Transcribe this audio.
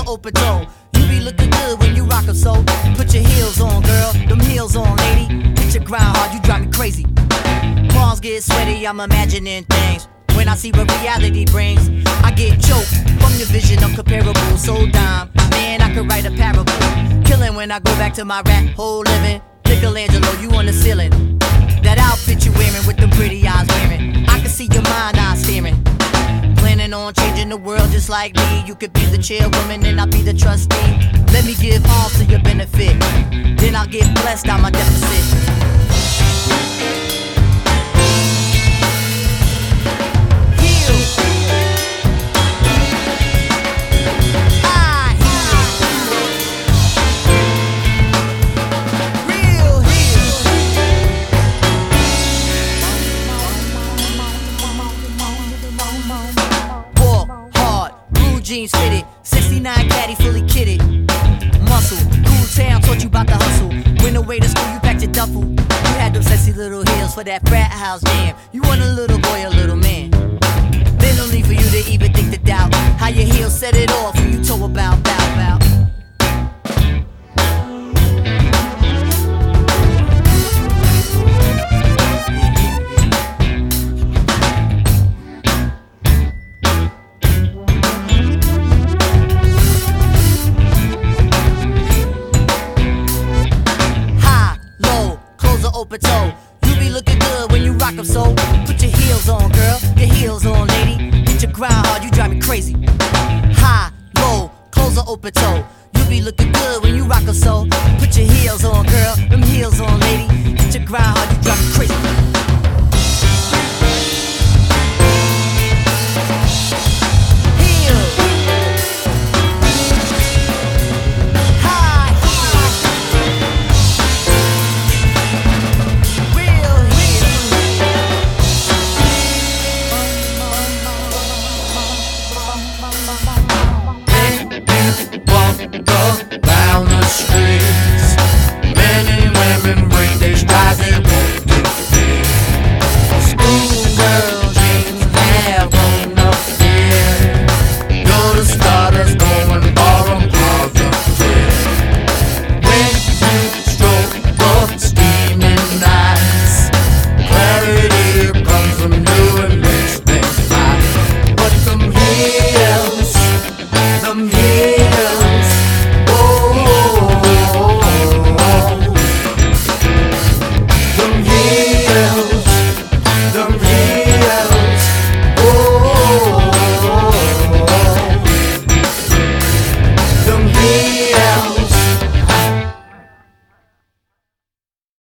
open toe. You be looking good when you rock 'em, so put your heels on, girl. Them heels on, lady. Hit your grind hard, you drive me crazy. Palms get sweaty, I'm imagining things. When I see what reality brings, I get choked from your vision of comparable. So dime, man, I could write a parable. Killing when I go back to my rap hole living. Michelangelo, you on the ceiling. That outfit you wearing with them pretty eyes wearing. I can see your mind eye staring. Planning on changing the world just like me. You could be the chairwoman and I'll be the trustee. Let me give alms to your benefit, then I'll get blessed out my deficit. Jeans fitted, 69 caddy fully kitted. Muscle, cool town taught you about the hustle. Went away to school, you packed your duffel. You had them sexy little heels for that frat house jam. You want a little boy, a little man. There's no need for you to even think to doubt how your heels set it off when you toe about, bow. Open toe. You be looking good when you rock 'em, so put your heels on, girl. Your heels on, lady. Hit your grind hard, you drive me crazy. High, low, close or open toe. You be looking good when you rock 'em, so put your heels on, girl. Them heels on, lady. Hit your grind hard, you drive me crazy.